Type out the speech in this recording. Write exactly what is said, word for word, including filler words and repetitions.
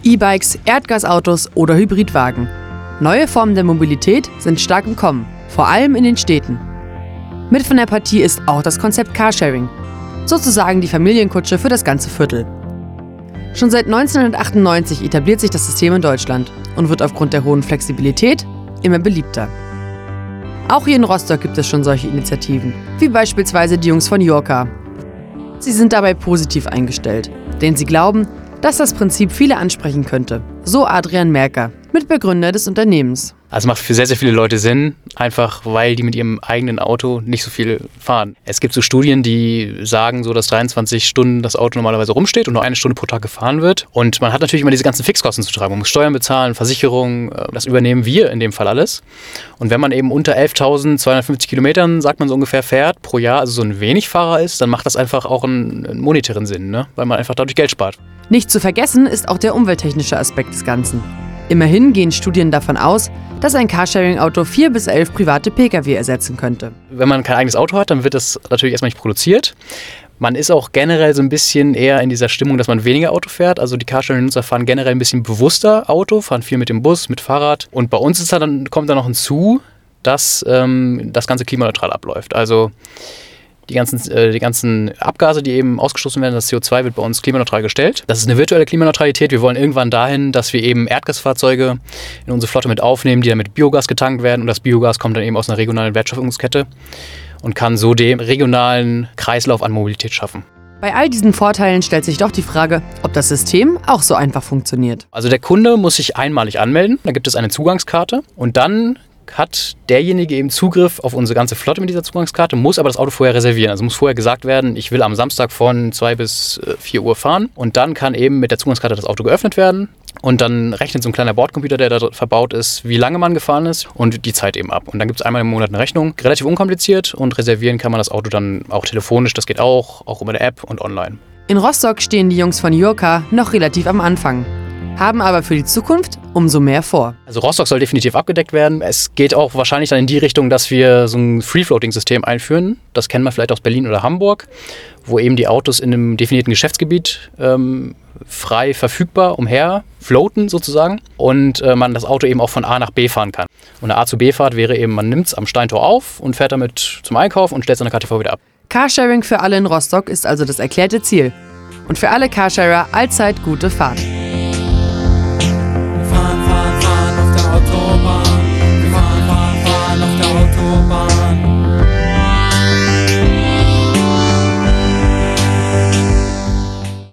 E-Bikes, Erdgasautos oder Hybridwagen. Neue Formen der Mobilität sind stark im Kommen, vor allem in den Städten. Mit von der Partie ist auch das Konzept Carsharing, sozusagen die Familienkutsche für das ganze Viertel. Schon seit neunzehnhundertachtundneunzig etabliert sich das System in Deutschland und wird aufgrund der hohen Flexibilität immer beliebter. Auch hier in Rostock gibt es schon solche Initiativen, wie beispielsweise die Jungs von Yorka. Sie sind dabei positiv eingestellt, denn sie glauben, dass das Prinzip viele ansprechen könnte. So Adrian Merker, Mitbegründer des Unternehmens. Also macht für sehr, sehr viele Leute Sinn, einfach weil die mit ihrem eigenen Auto nicht so viel fahren. Es gibt so Studien, die sagen, so, dass dreiundzwanzig Stunden das Auto normalerweise rumsteht und nur eine Stunde pro Tag gefahren wird. Und man hat natürlich immer diese ganzen Fixkosten zu tragen. Man muss Steuern bezahlen, Versicherungen, das übernehmen wir in dem Fall alles. Und wenn man eben unter elftausendzweihundertfünfzig Kilometern, sagt man so ungefähr, fährt pro Jahr, also so ein Wenigfahrer ist, dann macht das einfach auch einen, einen monetären Sinn, ne? Weil man einfach dadurch Geld spart. Nicht zu vergessen ist auch der umwelttechnische Aspekt des Ganzen. Immerhin gehen Studien davon aus, dass ein Carsharing-Auto vier bis elf private Pkw ersetzen könnte. Wenn man kein eigenes Auto hat, dann wird das natürlich erstmal nicht produziert. Man ist auch generell so ein bisschen eher in dieser Stimmung, dass man weniger Auto fährt. Also die Carsharing-Nutzer fahren generell ein bisschen bewusster Auto, fahren viel mit dem Bus, mit Fahrrad. Und bei uns ist dann, kommt dann noch hinzu, dass ähm, das Ganze klimaneutral abläuft. Also Die ganzen, äh, die ganzen Abgase, die eben ausgestoßen werden, das C O zwei wird bei uns klimaneutral gestellt. Das ist eine virtuelle Klimaneutralität. Wir wollen irgendwann dahin, dass wir eben Erdgasfahrzeuge in unsere Flotte mit aufnehmen, die dann mit Biogas getankt werden. Und das Biogas kommt dann eben aus einer regionalen Wertschöpfungskette und kann so den regionalen Kreislauf an Mobilität schaffen. Bei all diesen Vorteilen stellt sich doch die Frage, ob das System auch so einfach funktioniert. Also der Kunde muss sich einmalig anmelden. Da gibt es eine Zugangskarte und dann hat derjenige eben Zugriff auf unsere ganze Flotte mit dieser Zugangskarte, muss aber das Auto vorher reservieren. Also muss vorher gesagt werden, ich will am Samstag von zwei bis vier Uhr fahren. Und dann kann eben mit der Zugangskarte das Auto geöffnet werden. Und dann rechnet so ein kleiner Bordcomputer, der da verbaut ist, wie lange man gefahren ist und die Zeit eben ab. Und dann gibt es einmal im Monat eine Rechnung. Relativ unkompliziert und reservieren kann man das Auto dann auch telefonisch. Das geht auch, auch über eine App und online. In Rostock stehen die Jungs von Yorka noch relativ am Anfang, haben aber für die Zukunft umso mehr vor. Also Rostock soll definitiv abgedeckt werden. Es geht auch wahrscheinlich dann in die Richtung, dass wir so ein Free-Floating-System einführen. Das kennen wir vielleicht aus Berlin oder Hamburg, wo eben die Autos in einem definierten Geschäftsgebiet ähm, frei verfügbar umher floaten sozusagen und äh, man das Auto eben auch von A nach B fahren kann. Und eine A zu B-Fahrt wäre eben, man nimmt es am Steintor auf und fährt damit zum Einkauf und stellt es an der K T V wieder ab. Carsharing für alle in Rostock ist also das erklärte Ziel. Und für alle Carsharer allzeit gute Fahrt.